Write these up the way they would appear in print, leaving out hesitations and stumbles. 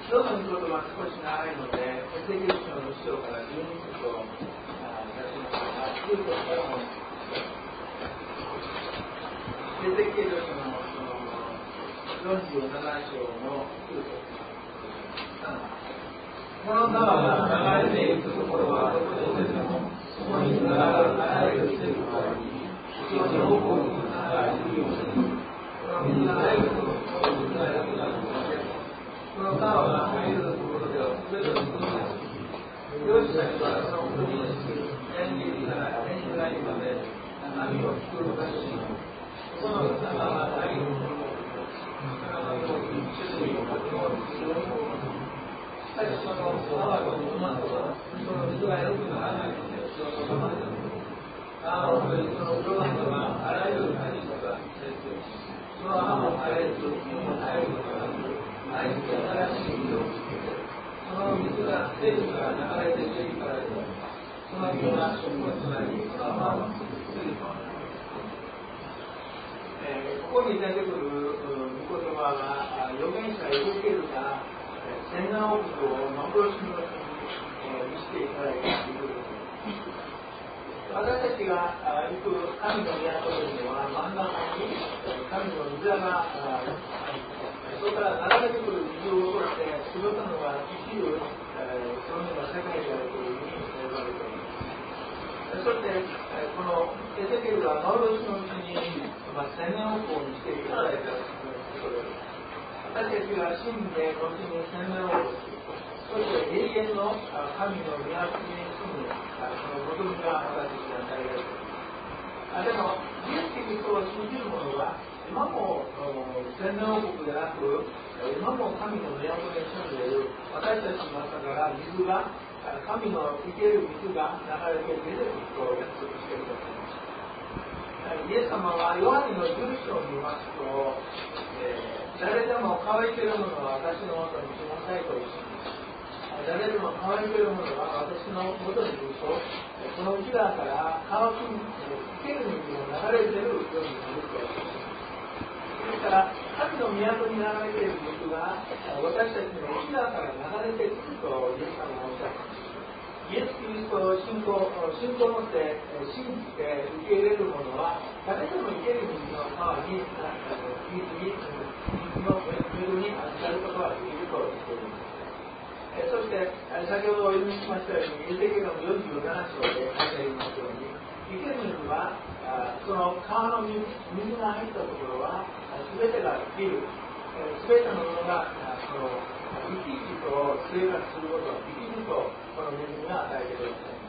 どの御言葉少し長いので、エゼキエル書の後ろから12節を出しますが、9節からもエゼキエル書の47章の9節。この川が流れていくところはどこでも、そこに流れあらゆる水分があり、その両方に流れるように、この水が入るところに流れるように。この川が入るところでは全てのことです。漁師たちはその国にする縁起から縁起ないまで網を作るらしい。この川が入るところで魚のように種類を確保するように。しかしその川の馬とはその水が良くならないのでそのままで川を越えその領土があらゆる谷とかその浜を入るときに入ることがなく毎日新しい水をつけて、その水が天から流れているからで、その水が食物となり、その浜を作りとなる。ここに出てくる御言葉は、預言者エゼキエルが千何億を幻のように見せていただいたということです。私たちが行く神の都というのは、真ん中に神の御座がそこから流れてくる水を通して、全てのが生きる、そのような世界であるというふうに言われています。そして、このエゼキエルが幻のうちに、千年王国にしていただいたことです。私たちが死んで、後に千年王国、そして永遠の神の都に住む、その望みが私たちに与えられています。でも、イエス・キリストを信じる者は、今も千年王国でなく、今も神の都に住んでいる私たちの中から水が、神の生ける水が流れて出てくると約束してくださいました。イエス様はヨハネの11章を見ますと、誰でも乾いているものは私のもとに来なさいとおっしゃいます。誰でも乾いているものは私のもとに来ると、この内側から乾く生ける水が流れているようになるとおっしゃいます。ですから、神の都に流れている水が私たちの内側から流れてくるとイエス様はおっしゃいます。イエス・キリストを信仰を持って信じて受け入れる者は誰でも生ける水の川に水の恵みに預かることができると言っているんです。そして先ほどお読みしましたようにエゼキエルの47章で書いてありますように生ける水はその川の水が入ったところは全てが生きる全てのものがその生き生きと生活することができるとこの恵みが与えてくださいます。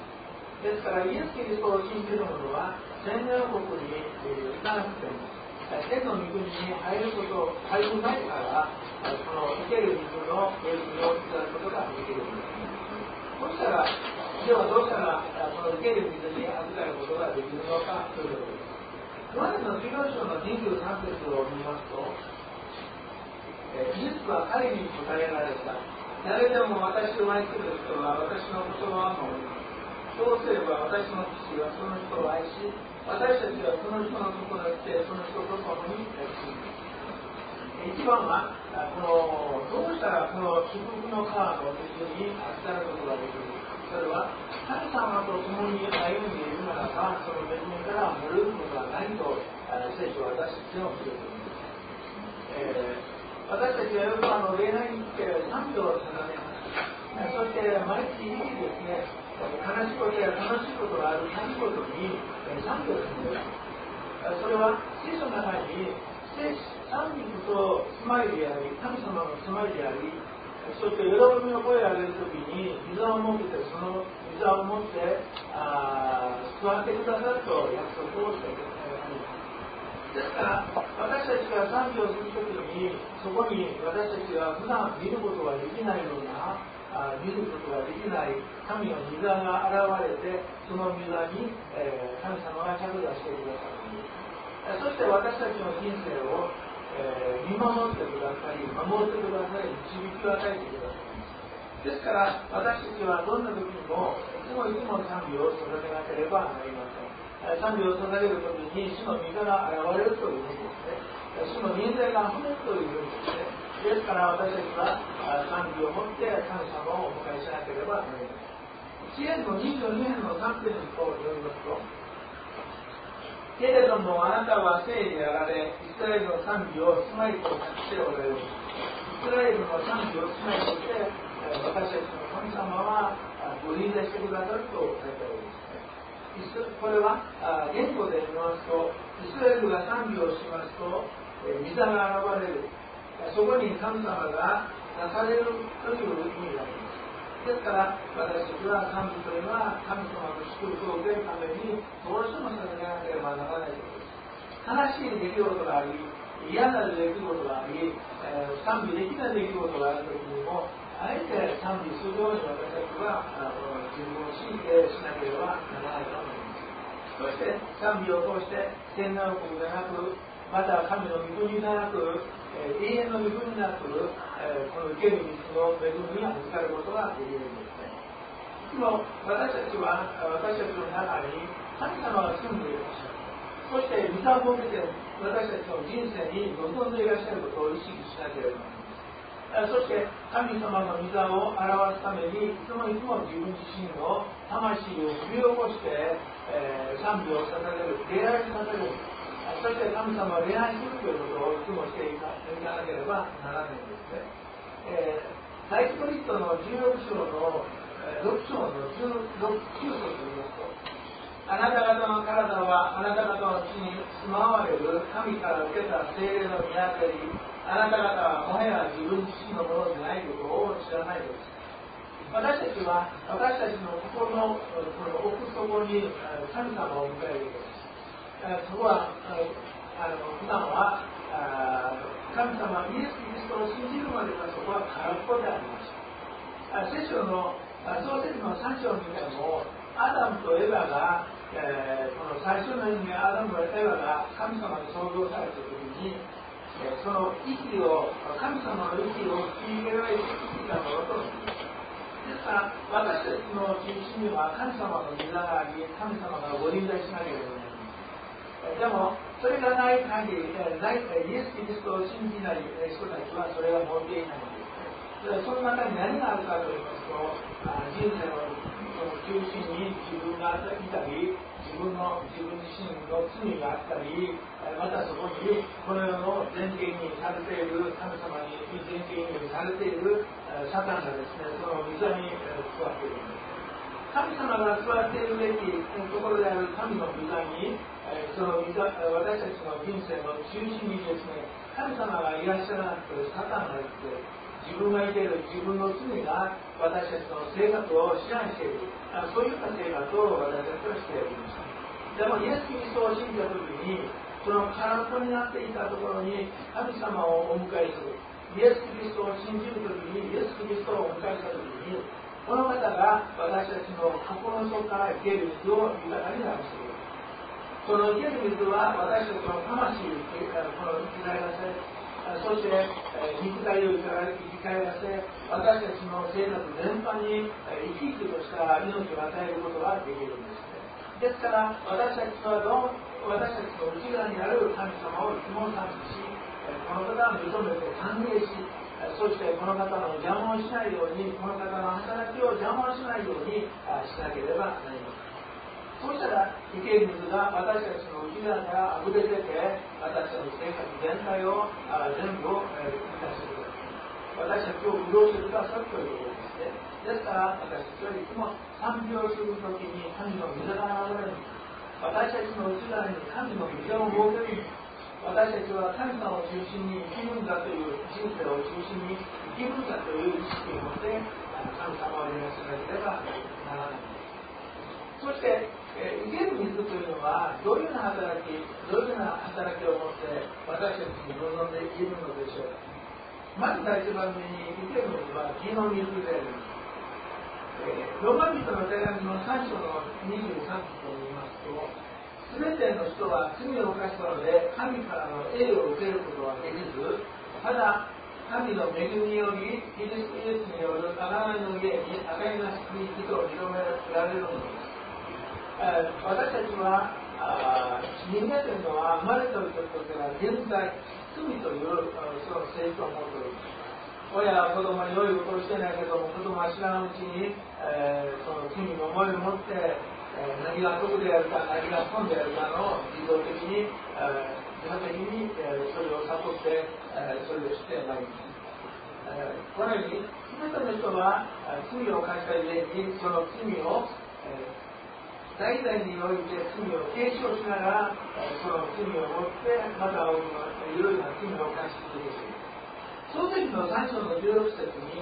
ですからイエス・キリストを信じる者は千年王国に行かなくても天の御国に入る前からこの生ける水の恵みをいただくことができるんです。そしたらではどうしたらこの生ける水に預かることができるのかということです。ヨハネの14章の23節を見ますとイエスは彼に答えられた。誰でも私を愛する人は私の言葉を守る。そうすれば私の父はその人を愛し、私たちはその人のところに来てその人と共に住む。一番はどうしたらこの祝福の川の水に預かることができるか。それは神様と共に歩んでいるならばその恵みから漏れることはないと聖書は私たちを教えています。私たちはよく礼拝に来て賛美を捧げます。そして毎日日々ですね、悲しいことや楽しいことがある出来事に賛美を捧げます。それは聖書の中に賛美と住まいであり、神様の住まいであり、そして喜びの声を上げるときに御座を設けてその御座を持って座ってくださると約束をしてくださいます。ですから私たちが賛美をするときにそこに私たちが普段見ることができないような見ることができない神の御座が現れてその御座に神様が着座してくださる。そして私たちの人生を見守ってくださり守ってくださり導きを与えてくださいます。ですから私たちはどんな時にもいつも賛美を捧げなければなりません。賛美を捧げるときに主の御座が現れるというふうにですね、主の臨在が溢れるというふうにですね、 ですから私たちは賛美を持って神様をお迎えしなければなりません。支援の22編の3節を読みますと、けれどもあなたは聖であられ、イスラエルの賛美を住まいとしておられる。イスラエルの賛美を住まいとして私たちの神様はご臨在してくださると書いてあるんですね。これは言語で見ますと、イスラエルが賛美をしますと御座が現れる、そこに神様がなされるという意味があります。ですから私たちは賛美というのは神様の祝福を受けるためにどうしても捧げなければならないことです。悲しい出来事があり、嫌な出来事があり、賛美できない出来事があるときにもあえて賛美するように私たちは自分を信じてしなければならないと思います。そして賛美を通して天皇国でなく、また神の御国でなく、永遠の御国でなく、この生ける道の恵みに預かることができるんですね。いつも私たちは私たちの中に神様が住んでいらっしゃる。そして御座を受けて私たちの人生に臨んでいらっしゃることを意識しなければなりません。そして神様の御座を表すためにいつもいつも自分自身の魂を振り起こして、賛美を捧げる、礼拝を捧げる、そして神様を礼拝するということをいつもしていかなければならないんですね。第一コリントの16章の6章の9節を言いますと、あなた方の体はあなた方の地に住まわれる神から受けた聖霊の宮であり、あなた方はもはや自分自身のものでないことを知らないのです。私たちは私たちの心の奥底に神様を迎えることです。そこは普段は神様イエス・キリストを信じるまではそこは空っぽでありました。聖書の創世記の3章に見てもアダムとエヴァが、この最初の意味アダムとエヴァが神様に創造されたときに、その息を神様の息を吸い入れられて生きたものとですから私たちの中心には神様の御座があり、神様がご臨在しなければなりません。でもそれがない限り、イエス・キリストを信じない人たちはそれが持っていないんです。その中に何があるかと言いますと、人生の中心に自分がいたり、自分自身の罪があったり、またそこにこの世の前景にされている神様に前景にされているサタンがですね、その御座に座っているんです。神様が座っているべきところである神の御座に、その御座、私たちの人生の中心にですね、神様がいらっしゃらなくてサタンがいて、自分がいている自分の罪が私たちの生活を支配している、そういった生活を私たちはしていました。でもイエス・キリストを信じたときに、その空っぽになっていたところに神様をお迎えする、イエス・キリストを信じるときに、イエス・キリストをお迎えしたときに、この方が私たちの心の底から生ける水を豊かになるしている。その生ける水は私たちの魂を生き返らせ、そして肉体を生き返らせ、私たちの生活全般に生き生きとした命を与えることができるんですね。ですから私たちは私たちの内側にある神様をいつも賛美し、この方を認めて歓迎し、そしてこの方の邪魔をしないように、この方の働きを邪魔をしないようにしなければなりません。そうしたら生ける水が私たちの内側から溢れ出て、私たちの生活全体を全部を満たしてください。私たちを潤してくださるということですね。ですから私たちはいつも賛美をするときに神の御座が現れるんです。私たちの内側に神の御座を設けるんです。私たちは神様を中心に生きるんだという人生を中心に生きるんだという意識を持って神様をお願いしなければならないんです。そして生ける水というのはどういうような働きを持って私たちに臨んでいるのでしょうか。まず第一番目に生ける水は義の水であります。ローマ人の手紙の3章の23節を見ますと、すべての人は罪を犯したので神からの栄を受けることはできず、ただ神の恵みによりキリストイエスによる贖いの家に与えなしに義と認められるのです。私たちは人間というのは生まれた時から現在罪というその性質を持っております。親は子供に良いことをしてないけども、子供は知らんうちに、その罪の思いを持って、何が得であるか何が損であるかの自動的に、自発的に、それを悟って、それをしてまいります。このように全ての人は罪を犯したゆえにその罪を、代々において罪を継承しながら、その罪を持ってまたいろいろな罪を犯し続けている。その時の3章の16節に、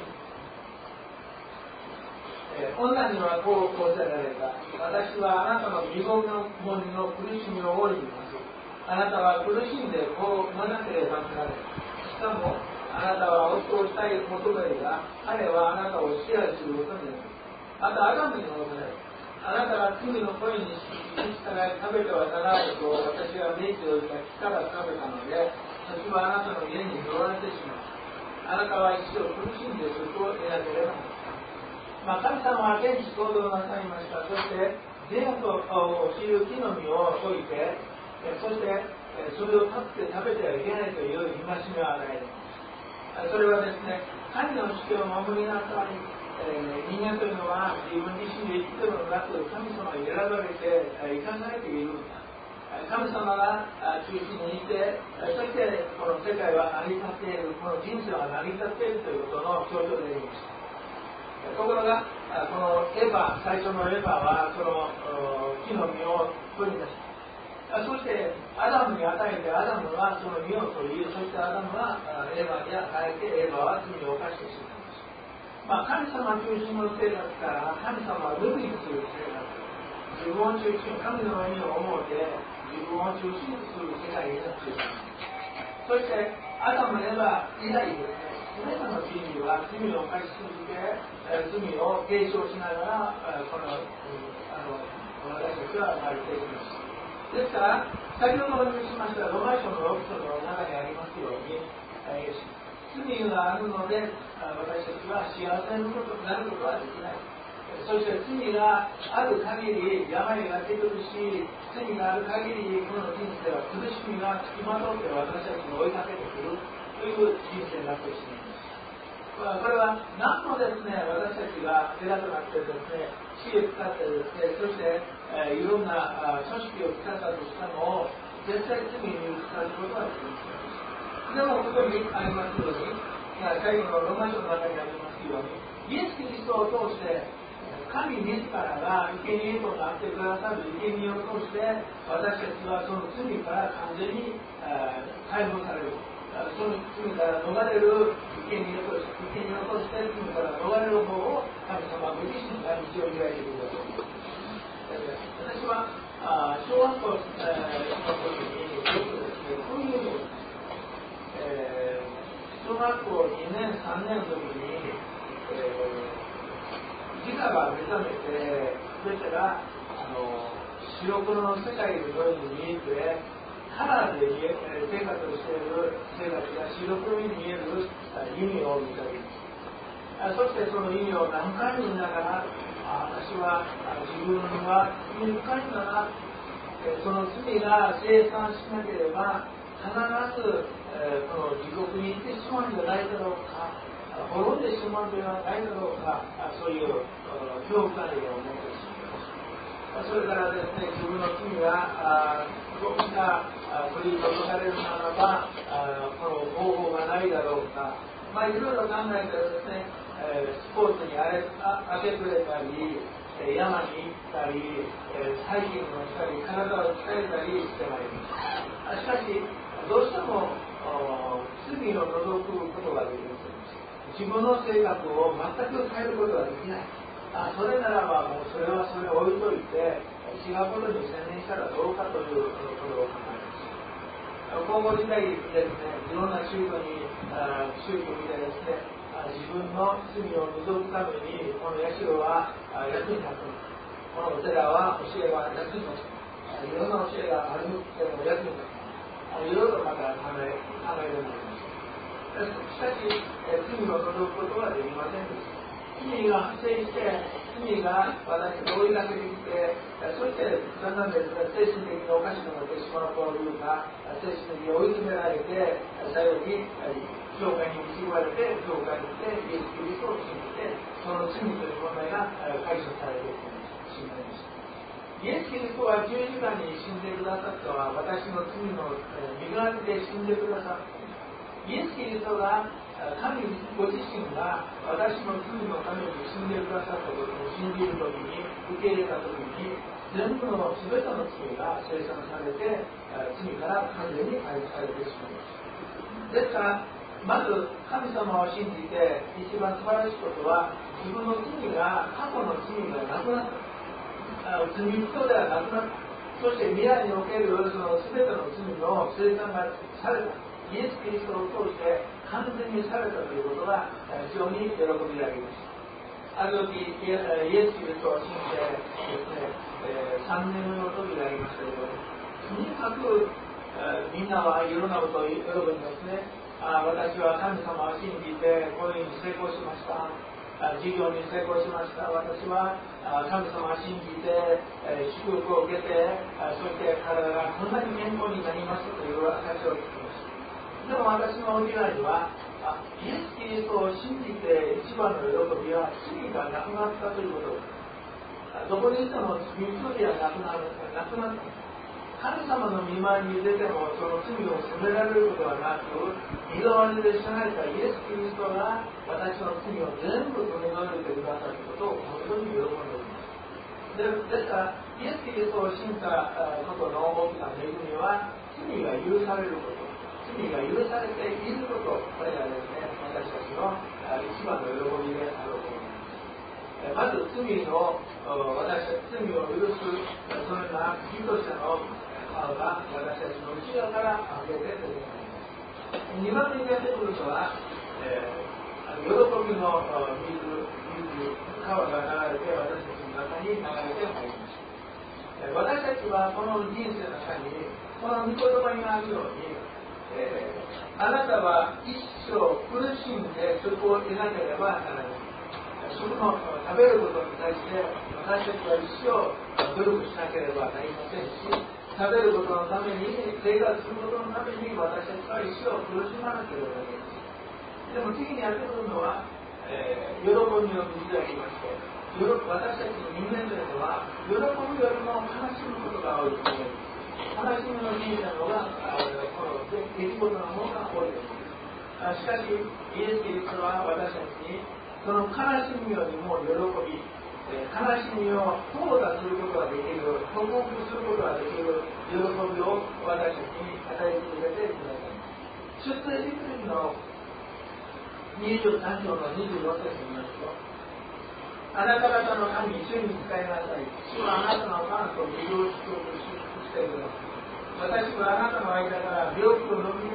女にはこうおっしゃられた。私はあなたの身ごもりの苦しみを負います。あなたは苦しんでこう言わなければならない。しかもあなたは夫をしたい求めるが、彼はあなたを支配することになる。またアダムにも同じ。あなたが罪の声に従い食べてはならないと私が命じておいた木から食べたので、私はあなたの家に乗られてしまう。あなたは一生苦しんでそこを得なければならない。神様は天地創造なさいました。そして善悪を知る木の実を解いて、そしてそれを立って食べてはいけないという戒めを与える。それはですね、神の主権を守りなさい。人間というのは自分自身で生きているのなく、神様に選ばれて生かされている。神様が中心にいて、そしてこの世界は成り立っている、この人生は成り立っているということの象徴でありました。ところが、このエヴァ、最初のエヴァはその木の実を取り出した。そしてアダムに与えて、アダムはその実を取り、そしてアダムはエヴァに与えて、エヴァは罪を犯してしまいました。神様中心の生活から神様はルビーする生活、自分を中心、神の意味を思うて自分を中心とする世界になっています。そしてアダムエヴァ以来ですね、全ての人類は罪を犯し続け、罪を継承しながらこの私たちは生まれていきました。ですから先ほどお見せしましたローマ書の6章の中にありますように、罪があるので私たちは幸せになることはできない。そして罪がある限り病が出てくるし、罪がある限りこの人生は苦しみがつきまとって私たちに追いかけてくるという人生になってしまいます。これは何もですね、私たちが偉くなってですね、知恵を使ってですね、そしていろんな組織を使ったとしても絶対罪に使うことはできません。でもここにありますように、最後のローマ書の中にありますように、イエス・キリストを通して神自らが生贄となってくださる生贄を通して私たちはその罪から完全に解放される。その罪から逃れる生贄を通して罪から逃れる方を神様ご自身が道を開いてください。私は小学校の時によくですね、こういうのを小学校2年、3年の時に、自我が目覚めて、そしたら白黒の世界のように見えて、カラーで生活をしている生活が白黒に見える意味を見たり、そしてその意味を何回も見ながら、私は自分は罪深いんだな、その罪が清算しなければ必ずこの地獄に行ってしまうんじゃないだろうか、滅んでしまうんじゃないだろうか、そういう恐怖感を持ってしまいます。それからですね、自分の罪がどうか取り除かれるならばこの方法がないだろうか、いろいろ考えてですね、スポーツに明け暮れたり、山に行ったり、ハイキングをしたり、体を鍛えたりしてまいります。しかしどうしても罪を除くことができません。自分の性格を全く変えることができない。それならばもうそれはそれを置いといて違うことに専念したらどうかということを考えます。高校時代ですね、いろんな宗教にでですね、自分の罪を除くためにこの社は役に立つ。このお寺は教えは役に立つ。いろんな教えがあるけども役に立つ。いろいろまた考えられます。しかし罪を除くことはできませんでした。罪が発生して罪が私を追いかけてきて、そしてだんだんですね、精神的におかしくなってしまうというか、精神的に追い詰められて、最後に教会に導かれて、教会に来て、イエス・キリストを信じて、その罪という問題が解消されていく信頼でした。イエス・キリストは十字架に死んでくださったのは、私の罪の身代わりで死んでくださった。イエス・キリストが神ご自身が私の罪のために死んでくださったことを信じるときに、受け入れたときに、全ての罪が清算されて、罪から完全に解放されてしまいます。ですからまず神様を信じて一番素晴らしいことは、自分の罪が、過去の罪がなくなった、罪人ではなくなった、そして未来におけるその全ての罪の清算がされた、イエス・キリストを通して完全にされたということが非常に喜びであります。ある時イエス・キリストを信じてですね、3年目の時でありましたけど、とにかくみんなはいろんなことを喜びますね。私は神様を信じてこういうふうに成功しました、事業に成功しました、私は神様を信じて祝福を受けて、そして体がこんなに健康になりましたという証を聞きました。でも私の内側には、イエス・キリストを信じて一番の喜びは罪がなくなったということです。どこにいても罪はなくなった。神様の御前に出てもその罪を責められることはなく、身代わりで支配したイエス・キリストが私の罪を全部取り除いてくださることを本当に喜んでおります。ですからイエス・キリストを信じたことの大きな恵みは、罪が許されること、罪が許されていること、これがですね、私たちの一番の喜びであると思います。まず罪を許すそのような義としての川が私たちの内側から溢れて出てきます。2番目に出てくるのは、喜びの川が流れて私たちの中に流れて入りました。私たちはこの人生の中にこの御言葉にあるように、あなたは一生苦しんで食を得なければならない。食の食べることに対して私たちは一生努力しなければなりませんし、食べることのために、生活することのために私たちは一生苦しまなければなりません。でも次にやってくるのは、喜びの道でありまして、私たちの人間というのは喜びよりも悲しむことが多いと思います。悲しみの人生の方がこの出来事の方が多いです。しかしイエス・キリストは私たちにその悲しみよりも喜び、悲しみを淘汰することができる、克服することができる喜びを私たちに与え続けてください。出エジプト記の23章の24節に言いますと、あなた方の神、主に仕えなさい。主はあなたのパンと水を祝福してください。私はあなたの間から病気を除き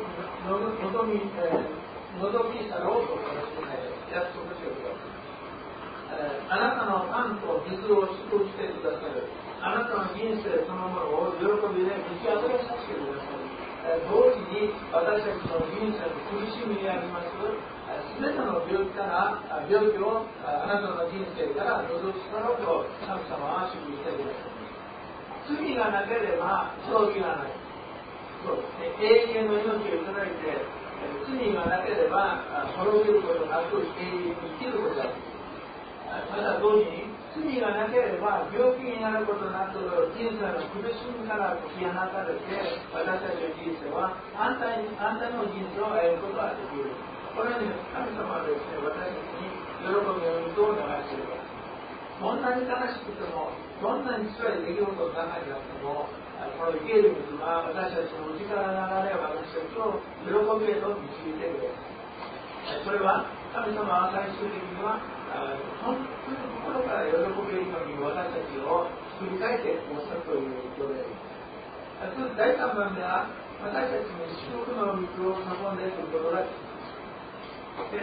去ろうと私に約束してください。あなたのパンと水を祝福してくださる。あなたの人生そのものを喜びで満ち溢れさせてください。同時に私たちの人生の苦しみにありますすべての病気をあなたの人生から除き去ろうと神様は祝福してください。罪がなければ葬儀がない。そうですね、永遠の命をいただいて、罪がなければ滅びることなく永遠に生きることができる。また同時に罪がなければ病気になることなく人生の苦しみから解き放たれて、私たちの人生は安泰の人生を歩むことができる。このように神様はですね、私たちに喜びの水を流している。どんなに悲しくても、どんなに辛い出来事の中にあっても、この生ける水は私たちの内から流れ、私たちを喜びへと導いてくれる。それは神様は最終的には本当に心から喜べるように私たちを作り変えてくださるということであります。第3番目は私たちに祝福の水を運んでくることができます。で、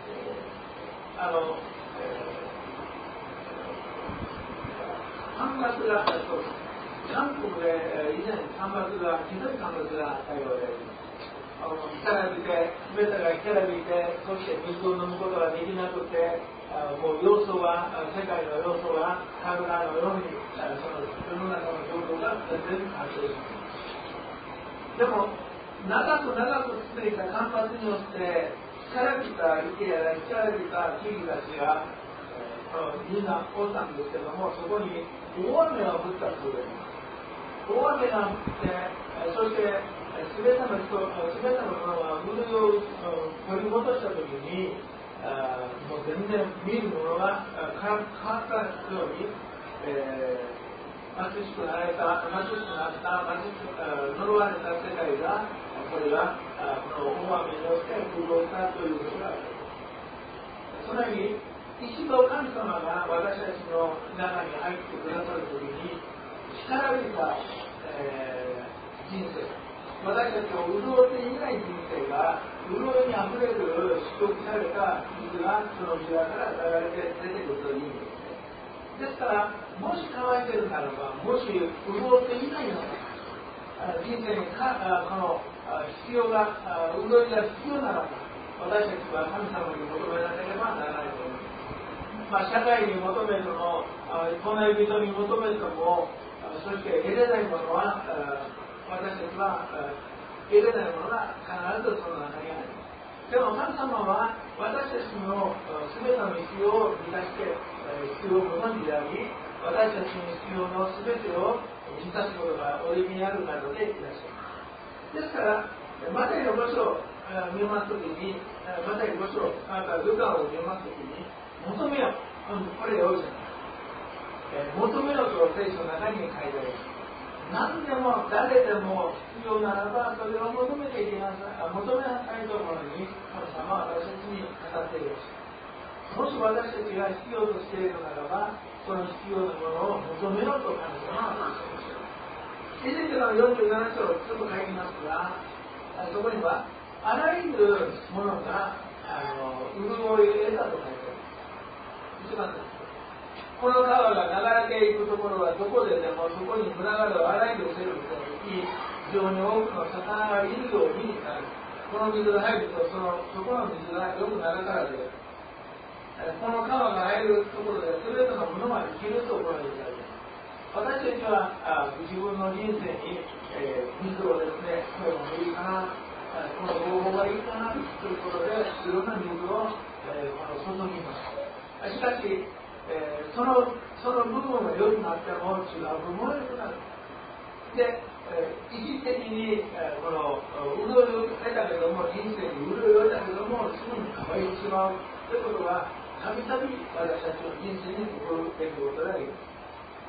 干ばつが韓国で以前干ばつがひどい干ばつがあったようであります。 干からびて、全てが干からびて、そして水を飲むことができなくて、もう要素が、世界の要素が神のように、その世の中の状況が全然変わっている。でも、長く続いた干ばつによって、干からびた池や干からびた木々たちが、みんなおったんですけども、そこに大雨が降ったそうです。大雨が降って、そして、すべてのものが潤いを取り戻したときに、もう全然見るものが変わったように、貧しくなった、呪われた世界が、これがこの大雨によって潤ったということがある。そのように、一度神様が私たちの中に入ってくださるときに、干からびた、人生、私たちを潤っていない人生が潤いにあふれる祝福された水がその庭から流れて出てくるという意味ですね。ですからもし乾いているならば、もし潤っていないのならば、人生にこの必要が潤いが必要ならば、私たちは神様に求めなければならないと思います。社会に求めても、隣人に求めても、そして得れないものは私たちは得れないものが必ずその中にあります。でも神様は私たちの全ての必要を満たして必要をご存知であり、私たちの必要の全てを満たすことがおできにある方でいらっしゃいます。ですからマタイの5章を見ますときに、マタイ5章、またルカを見ますときに、求めよう、これよいじゃない。求めようと聖書の中に書いてあります。何でも誰でも必要ならばそれを求めていきなさい、求めなさいところに神様は私たちに語っています。もし私たちが必要としているならば、その必要なものを求めようと神様はおっしゃいます。エゼキエルの47章をちょっと書きますが、そこにはあらゆるものが潤いを得たと書いてあります。一番です。この川が流れていくところはどこででもそこに群がるあらゆる生物がいき、非常に多くの魚がいるようになる。この水が入るとそこの水がよくなるからです。この川が入るところで全てのものが生きるところになります。私たちは自分の人生に、水をですね、これもいいかな、この方法がいいかなということでいろんな水を、注ぎます。しかしその部分が良くなっても違う部分が良くなる。で、一時的にこの潤いを得たけども、人生に潤いを得たけども、すぐに変わってしまうということは、たびたび私たちの人生に起こる出来事があります。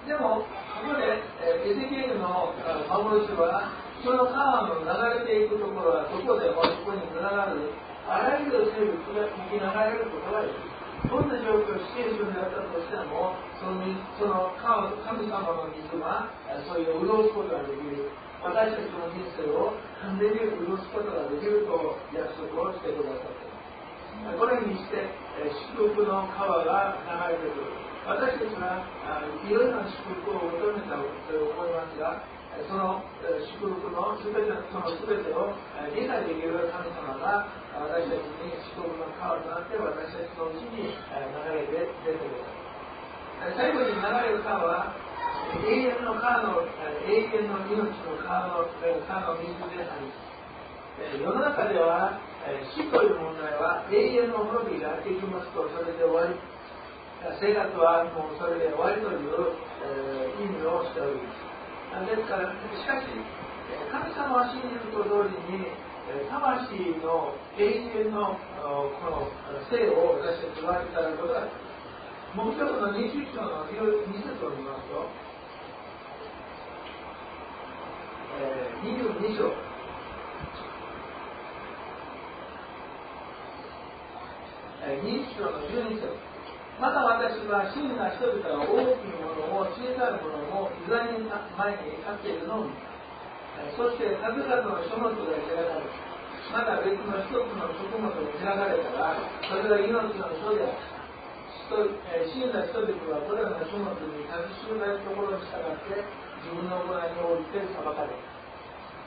でも、ここでエゼキエルの幻は、その川の流れていくところはどこでもそこにつながる、あらゆる生物が生き流れることができる。どんな状況、シチュエーションであったとしても、その神様の水は、そういう潤すことができる。私たちの人生を完全に潤すことができると約束をしてくださっています。これにして、祝福の川が流れてくる。私たちはいろいろな祝福を求めたと思いますが、その祝福の全てを理解できる神様が私たちに祝福の川となって私たちのうちに流れて出てくる。最後に流れる川は永遠の命の川の水であり、世の中では死という問題は永遠の滅びができますとそれで終わり、生活はもうそれで終わりという意味をしております。ですから、しかし、神様を信じると同時に、魂の永遠のこの生を私たちはいただくことができます。もう一つの21章の2節を見ますと、22章。21章の12節。また私は死んだ人々が大きいものも小さいものも自在に前に立っているのを見た。そして数々の書物が開かれた。また別の一つの書物が開かれたら、それが命の書であった。死んだ人々はこれらの書物に書き記されるところに従って自分の行いに応じて裁かれた。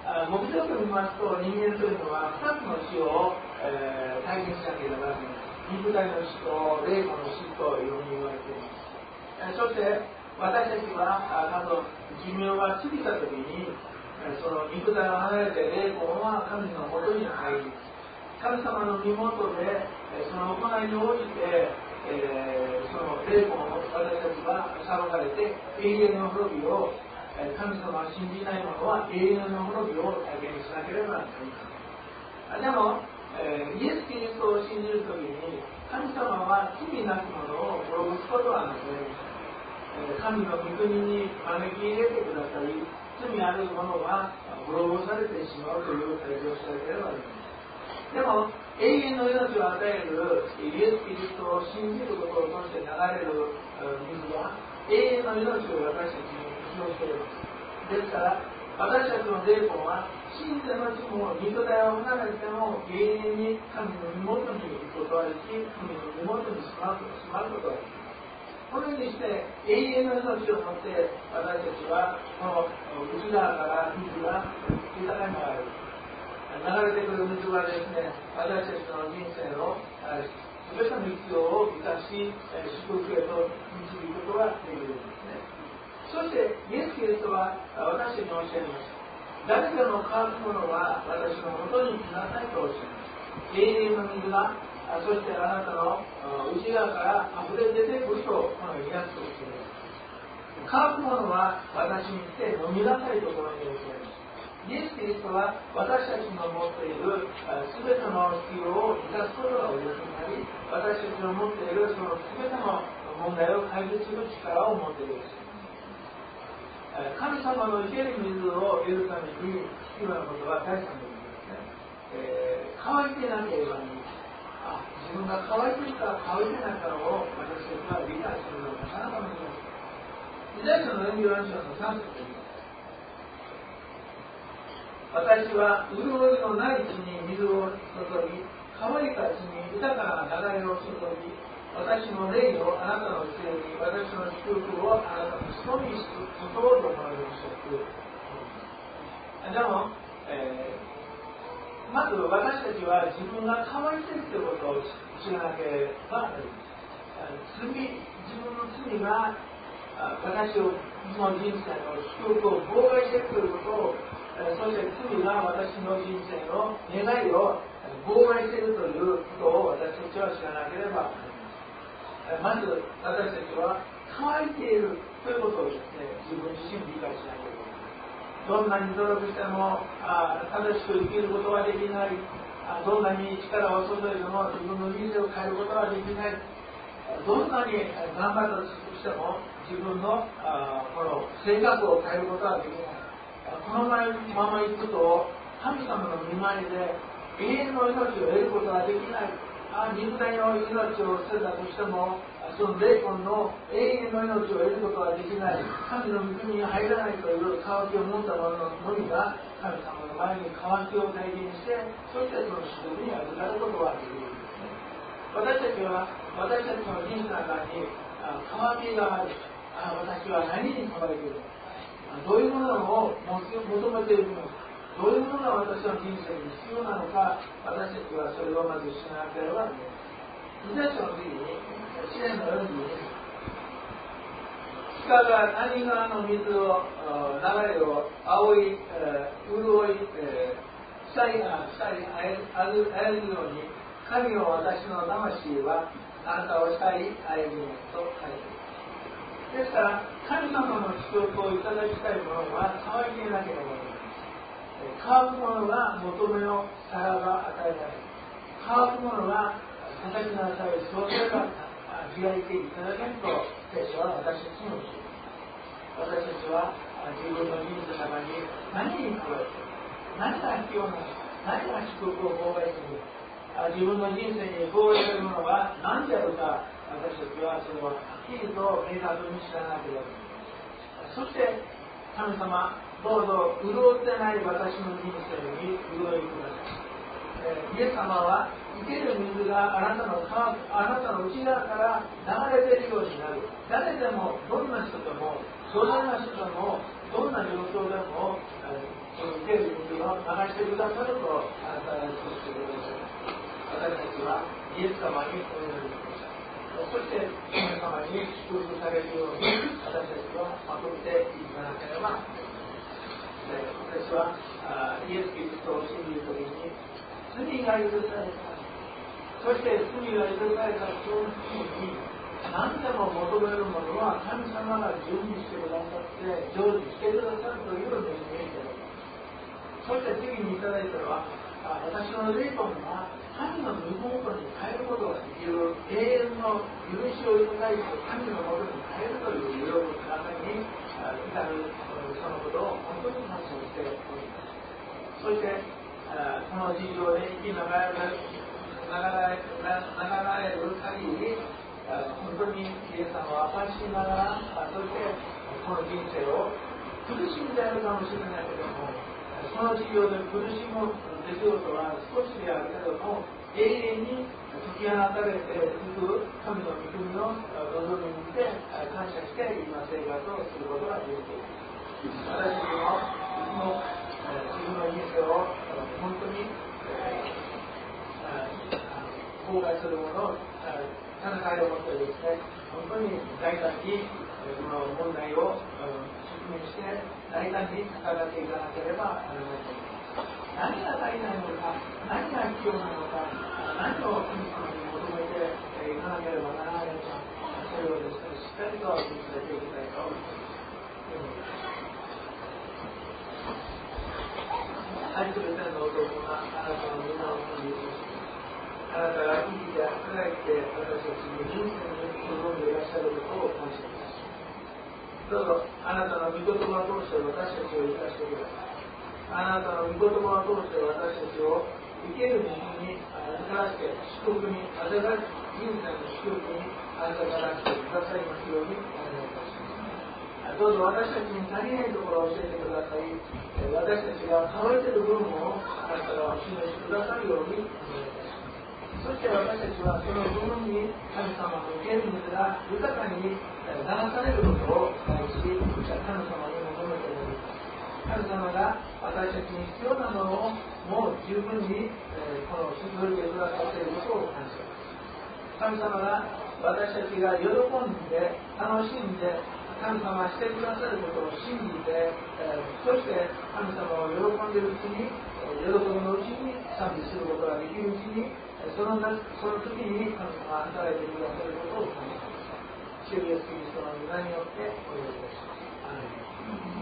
目的を見ますと、人間というのは2つの死を、体験しなければならない。肉体の死と霊魂の死というふうに言われています。そして私たちは寿命が過ぎたときに、その肉体を離れて霊魂は神のもとに入り、神様の身元でその行いに応じて、その霊魂を私たちは裁かれて永遠の滅びを、神様を信じない者は永遠の滅びを体験しなければならない。でもイエス・キリストを信じるときに、神様は罪なき者を滅ぼすことはなく、神の御国に招き入れてくださり、罪ある者は滅ぼされてしまうという体験をしなければならない。でも永遠の命を与えるイエス・キリストを信じることを通して流れる水は永遠の命を私たちに生しています。ですから私たちの霊魂は死んでのちも肉体を離れても永遠に神の身元に行くことはでき、神の身元にしまうことができます。このようにして永遠の命を持って私たちはこの内側から水が豊かに流れてくる水はですね、私たちの人生の全ての必要を満たし、祝福へと導くことができるんですね。そしてイエス・キリストは私たちに教えました。誰かの乾くものは私のもとに来なさいと教えます。永遠の水が、そしてあなたの内側から溢れ出てくるとこのように約束しています。乾くものは私に来て飲みなさいとこのように教えます。イエス・キリストは私たちの持っている全ての必要を満たすことがお許しになり、私たちの持っているその全ての問題を解決する力を持っているんです。神様の生ける水を得るために必要なことは第三の水ですね。乾いてなければいい。自分が乾いているか乾いてないかを私たちは理解するのがなかなか難しい。イザヤ書の44章の3節です。私は潤いのない地に水を注ぎ、乾いた地に豊かな流れを注ぎ、私の霊をあなたのうちに、私の祝福をあなたの人に注ごうと思われる祝福。でも、まず私たちは自分が乾いているということを知らなければなりません。自分の罪が私の人生の祝福を妨害しているということを、そして罪が私の人生の願いを妨害しているということを私たちは知らなければなりません。まず私たちは乾いているということをですね、自分自身理解しなければなりません。どんなに努力しても正しく生きることはできない。どんなに力を注いでも自分の人生を変えることはできない。どんなに頑張ったとしても自分のこの性格を変えることはできない。このまま行くと神様の御前で永遠の命を得ることはできない。肉体の命を捨てたとしてもその霊魂の永遠の命を得ることはできない。神の御国に入らないという渇きを持った者のみが神様の前に渇きを体験して、そしてその祝福に預かることができるんですね。私たちの人生の中に渇きがある。私は何に渇いているのか、どういうものを求めているのか、どういうものが私の人生に必要なのか、私たちはそれをまず知らなければならない。イザヤ書の次に詩篇の42編、地下が谷川の水を流れを潤いしたいあるように、神を私の魂はあなたをしたいあえぎにと書いている。ですから神様の祝福をいただきたいものは乾いていなければならない。乾くものが求めの皿が与えられる。乾くものが叩きなさい、そうすれば開いていただけると聖書は私たちに教えます。私たちは自分の人生の中に何に加えて何が必要なのか、何が祝福を妨害するのか、自分の人生に妨害するものが何であるか、私たちはそれをはっきりと明確に知らなければならない。そして神様、どうぞ潤ってない私の人生に潤いください。イエス様は生ける水があなたの内側から流れているようになる。誰でも、どんな人でも、どんな人でも、どんな状況でも受ける水を流してくださるとあなたがそうしてください。私たちはイエス様にお祈りしました。そして神様に祝福されるように私たちは守っていかなければならない。私はイエス・キリストを信じるときに罪が許された。そして罪が許されたその時に何でも求めるものは神様が準備してくださって成就してくださるというのに見えている。そして次にいただいたのは私の霊魂が神の御心に変えることができる永遠の許しをいただいて神のもとに変えるという喜びの中に至るそのことを本当に感謝しております。そしてこの事情で生きながらえる限り本当にイエス様を明かしながらそしてこの人生を苦しんでいるかもしれないけどもその事業で苦しむ出来事は少しであるけども永遠に解き放たれていく神の御国の望みにて感謝して今生活をすることができている。私たちも自分の人生を本当に後悔するものを戦いを持ってですね本当に大胆にこの問題を直面して大胆に戦っていかなければならないと思います。何が足りないのか、何が必要なのか、何を神様に求めていかなければならないのか、それをですね、しっかりと見つめていきたいと思います。愛する天のお父様、あなたの皆をお祈りします。あなたが生きて働いて私たちの人生に望んでいらっしゃることを感謝します。どうぞあなたの御言葉を通して私たちを生かしてください。あなたの御言葉を通して私たちを生ける道に預からして祝福に預かる人生の祝福に預からしてくださいますようにお願いいたします。どうぞ私たちに足りないところを教えてください。私たちが乾いている部分をあなたがお示しくださるようにお願いいたします。そして私たちはその部分に神様の現実が豊かに流されることを期待し、神様に求めております。神様が私たちに必要なものをもう十分にこの引き取りでくださっていることを感謝します。神様が私たちが喜んで楽しんで神様がしてくださることを信じて、そして神様を喜んでいるうちに喜びのうちに賛美することができるうちにその時に神様が働いてくださることを感謝します。主イエスキリストの皆によってお祈りいたします。アーメン。